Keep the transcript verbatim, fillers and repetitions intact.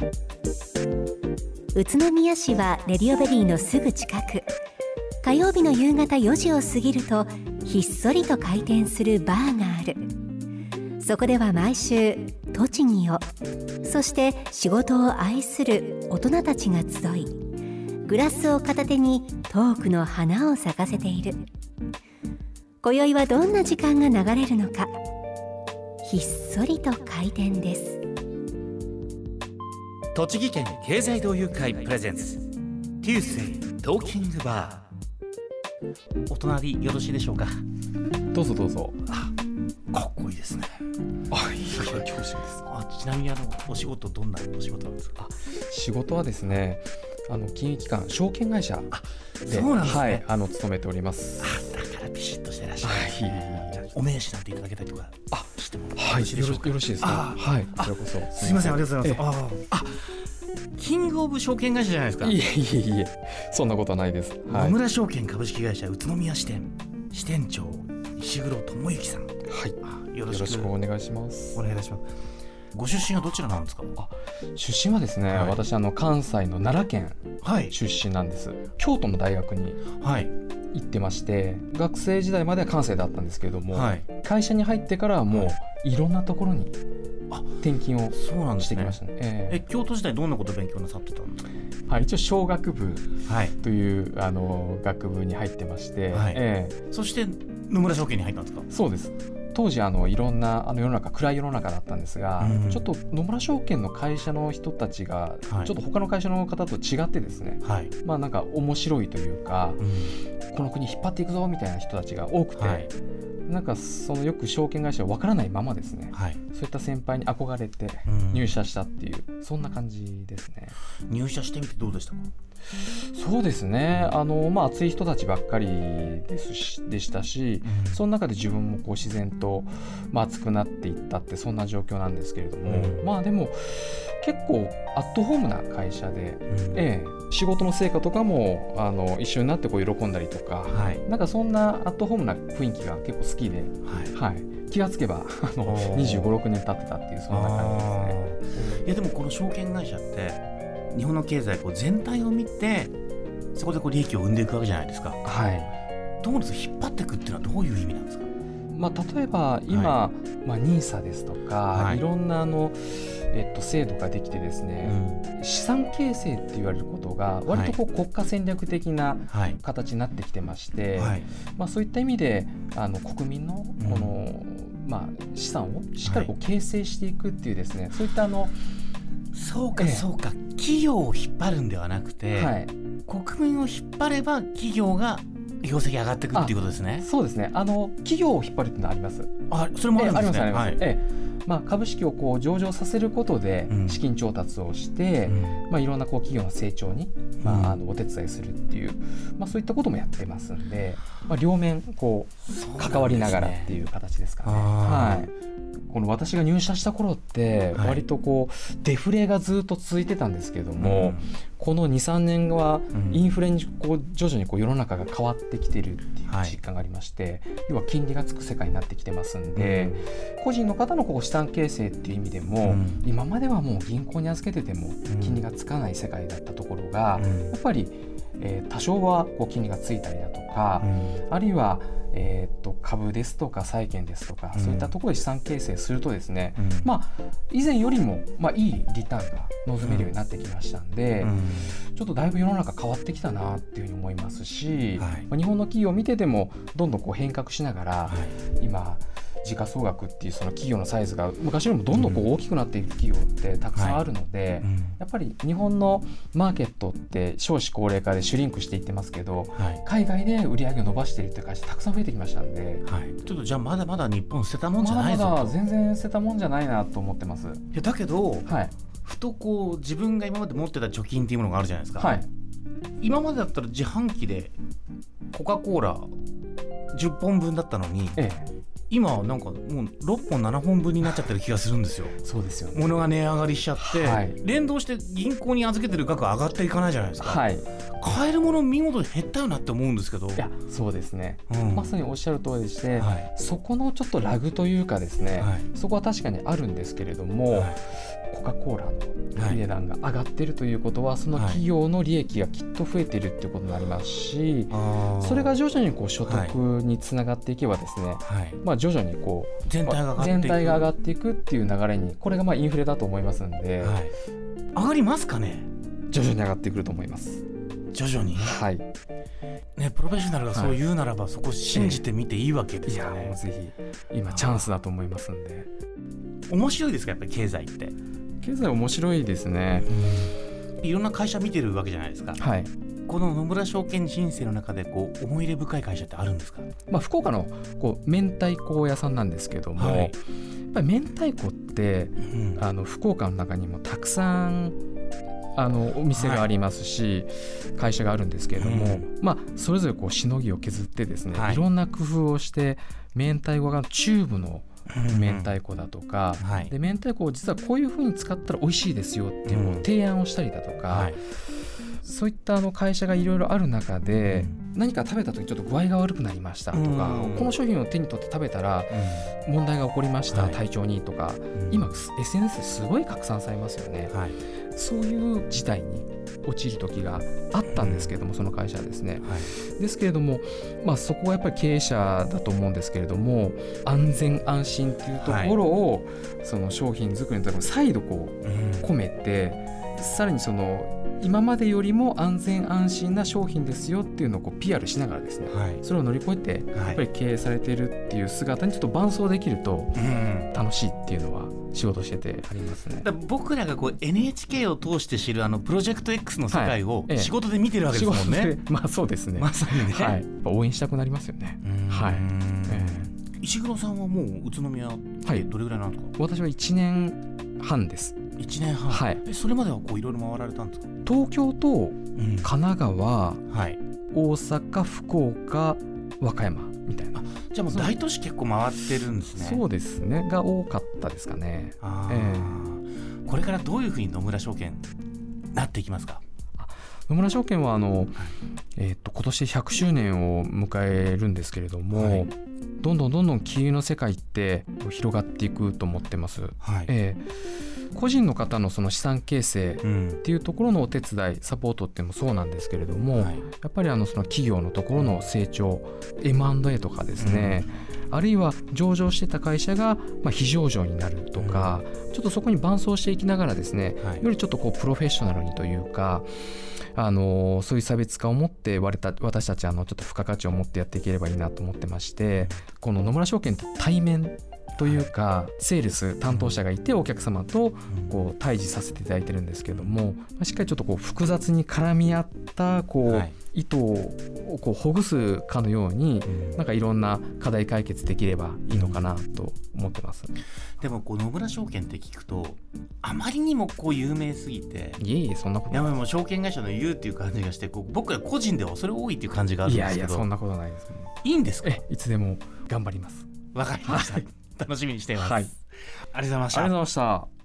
宇都宮市はレディオベリーのすぐ近く。火曜日の夕方よじを過ぎるとひっそりと開店するバーがある。そこでは毎週栃木を、そして仕事を愛する大人たちが集い、グラスを片手にトークの花を咲かせている。今宵はどんな時間が流れるのか。ひっそりと開店です。 栃木県経済同友会プレゼンツ Tuesday トーキングバー。お隣よろしいでしょうか。 どうぞどうぞ。 あ、かっこいいですね。 あ、いい恐縮です。 あ、ちなみにあのお仕事どんなお仕事なんですか。 あ、仕事はですね、あの金融機関証券会社で、 そうなんですね、 はい、あの勤めております。 あ、だからビシッとしてらっしゃる。 はい、 じゃあお名刺なんていただけたりとかあしてもよはい、 ろしいでしょうか。 よろしいですか。はい、こちらこそ。 すいません、ありがとうございます。 ええああ、キングオブ証券会社じゃないですか。 いえいえいえ、そんなことはないです。はい、 野村証券株式会社宇都宮支店支店長石黒智之さん。 はい、 よろしくよろしくお願いします。 お願いいたします。ご出身はどちらなんですか。 あ、出身はですね、 はい、 私あの関西の奈良県出身なんです。はい、京都の大学に行ってまして、学生時代までは関西だったんですけれども、はい、会社に入ってからはもういろんなところに転勤をしてきましたね。えー、 え京都時代どんなことを勉強なさってたんですか。 はい、一応商学部という、はい、あの学部に入ってまして、はい、えー、そして野村証券に入ったんですか。 そうです。当時あのいろんなあの世の中暗い世の中だったんですが、うん、ちょっと野村証券の会社の人たちがちょっと他の会社の方と違ってですね、はい、まあなんか面白いというか、うん、この国引っ張っていくぞみたいな人たちが多くて、はい、なんかそのよく証券会社は分からないままですね、はい、そういった先輩に憧れて入社したっていう、うん、そんな感じですね。 入社してみてどうでしたか。 そうですね、あの、まあ、熱い人たちばっかりですしでしたし、うん、その中で自分もこう自然と、まあ、熱くなっていったってそんな状況なんですけれども、うん、まあでも結構アットホームな会社で、うん、ええ、仕事の成果とかもあの一緒になってこう喜んだりとか、はい、なんかそんなアットホームな雰囲気が結構好きで、はいはい、気がつけばあのにじゅうご、ろくねん経ってたっていうそんな感じですね。 いやでもこの証券会社って日本の経済こう全体を見てそこでこう利益を生んでいくわけじゃないですか。はい、どうですか、引っ張っていくっていうのはどういう意味なんですか。 まあ、例えば今、はいまあ、ニーサ ですとか、はい、いろんなあの、えっと、制度ができてですね、うん、資産形成って言われることが割とこう国家戦略的な形になってきてまして、はいまあ、そういった意味であの国民のこの、うんまあ、資産をしっかりこう形成していくっていうですね、はい、そういったあのそうかそうか、ええ、企業を引っ張るんではなくて、はい、国民を引っ張れば企業が業績上がっていくっていうことですね。 そうですね、あの企業を引っ張るっていうのはあります。 あ、それもあるんですね。 ええ、ありますあります、はい、ええまあ、株式をこう上場させることで資金調達をして、うんまあ、いろんなこう企業の成長に、まあ、あのお手伝いするっていう、まあ、そういったこともやってますんで、まあ、両面こう関わりながらっていう形ですかね。はい、この私が入社した頃って割とこうデフレがずっと続いてたんですけれども、うん、この にさんねんはインフレにこう徐々にこう世の中が変わってきてるっていう実感がありまして、はい、要は金利がつく世界になってきてますんで、うん、個人の方のこう資産形成っていう意味でも、うん、今まではもう銀行に預けてても金利がつかない世界だったところが、うん、やっぱり、えー、多少はこう金利がついたりだとか、うん、あるいはえー、と株ですとか債券ですとか、うん、そういったところで資産形成するとですね、うんまあ、以前よりも、まあ、いいリターンが望めるようになってきましたんで、うん、ちょっとだいぶ世の中変わってきたなっていうふうに思いますし、はいまあ、日本の企業を見ててもどんどんこう変革しながら、はい、今時価総額っていうその企業のサイズが昔よりもどんどんこう大きくなっている企業ってたくさんあるので、はいうん、やっぱり日本のマーケットって少子高齢化でシュリンクしていってますけど、はい、海外で売り上げを伸ばしているという会社たくさん増えてきましたんで、はい、 ちょっとじゃあまだまだ日本捨てたもんじゃないぞと。 まだまだ全然捨てたもんじゃないなと思ってます。いやだけど、はい、ふとこう自分が今まで持ってた貯金っていうものがあるじゃないですか、はい、今までだったら自販機でコカ・コーラじゅっぽんぶんだったのに、ええ今はなんかもうろっぽんななほんぶんになっちゃってる気がするんですよ。 そうですよね。 物が値上がりしちゃって、はい、連動して銀行に預けてる額上がっていかないじゃないですか、はい、買えるもの見事に減ったよなって思うんですけど。いやそうですね、うん、まさにおっしゃる通りでして、はい、そこのちょっとラグというかですね、はい、そこは確かにあるんですけれども、はい、 コカ・コーラの値段が上がってるということは、はい、その企業の利益がきっと増えてるっていうことになりますし、はい、それが徐々にこう所得につながっていけばですね、はい、まあ、徐々にこう全体が上がっていく、 全体が上がっていくっていう流れに、これがまあインフレだと思いますんで、はい、 上がりますかね。 徐々に上がってくると思います。 徐々に、 はいね、プロフェッショナルがそう言うならば、はい、そこ信じてみていいわけですよね。 いやもうぜひ今チャンスだと思いますんで。 面白いですか、やっぱり経済って。 経済面白いですね、 うん、いろんな会社見てるわけじゃないですか、はい、この野村証券人生の中でこう思い入れ深い会社ってあるんですか。 まあ、福岡のこう明太子屋さんなんですけども、はい、やっぱり明太子って、うん、あの福岡の中にもたくさんあのお店がありますし、はい、会社があるんですけれども、うん、まあ、それぞれこうしのぎを削ってですね、はい、いろんな工夫をして明太子がチューブの明太子だとか、うん、はい、で明太子を実はこういう風に使ったら美味しいですよっていう提案をしたりだとか、うん、はい、そういったあの会社がいろいろある中で、うん、何か食べた時ちょっと具合が悪くなりましたとか、うん、この商品を手に取って食べたら問題が起こりました、うん、体調にとか、はい、今 エスエヌエス ですごい拡散されますよね、はい、そういう事態に陥る時があったんですけれども、その会社はですね、はい、ですけれども、まあ、そこはやっぱり経営者だと思うんですけれども、安全安心っていうところを、はい、その商品作りのところに再度こう込めて、うん、さらにその今までよりも安全安心な商品ですよっていうのをこう ピーアール しながらですね、はい、それを乗り越えてやっぱり経営されているっていう姿にちょっと伴走できると楽しいっていうのは仕事しててありますね。 だ僕らがこう エヌエイチケー を通して知るあのプロジェクト X の世界を仕事で見てるわけですもんね、はい、ええ、 まあそうですね、 まさにね、 はい、やっぱ応援したくなりますよね。はい、ええ、石黒さんはもう宇都宮ってどれぐらいなんですか。 はい、私はいちねんはんです。 いちねんはん、はい、えそれまではこういろいろ回られたんですか。 東京と神奈川、うん、はい、大阪、福岡、和歌山みたいな。あ、 じゃあもう大都市結構回ってるんですね。 そうですね、が多かったですかね。 あ、えー、これからどういうふうに野村証券なっていきますか。 野村証券はあの、はい、えー、っと今年ひゃくしゅうねんを迎えるんですけれども、はい、どんどんどんどん金融の世界って広がっていくと思ってます、はい、えー、個人の方のその資産形成っていうところのお手伝い、サポートってもそうなんですけれども、はい、やっぱりあのその企業のところの成長、 エムアンドエー とかですね、うん、あるいは上場してた会社がまあ非上場になるとか、うん、ちょっとそこに伴走していきながらですね、はい、よりちょっとこうプロフェッショナルにというか、あのそういう差別化を持って私たちあのちょっと付加価値を持ってやっていければいいなと思ってまして、この野村証券って対面というか、セールス担当者がいてお客様とこう対峙させていただいてるんですけども、しっかりちょっとこう複雑に絡み合ったこう糸をこうほぐすかのように、なんかいろんな課題解決できればいいのかなと思ってます。 でもこう野村証券って聞くとあまりにもこう有名すぎて、 いえいえそんなことない。 いやもう証券会社の言うっていう感じがして、こう僕ら個人ではそれ多いっていう感じがあるんですけど。 いやいやそんなことないです、ね、 いいんですか。 えいつでも頑張ります。 わかりました、はい、楽しみにしています、はい、ありがとうございました。 ありがとうございました。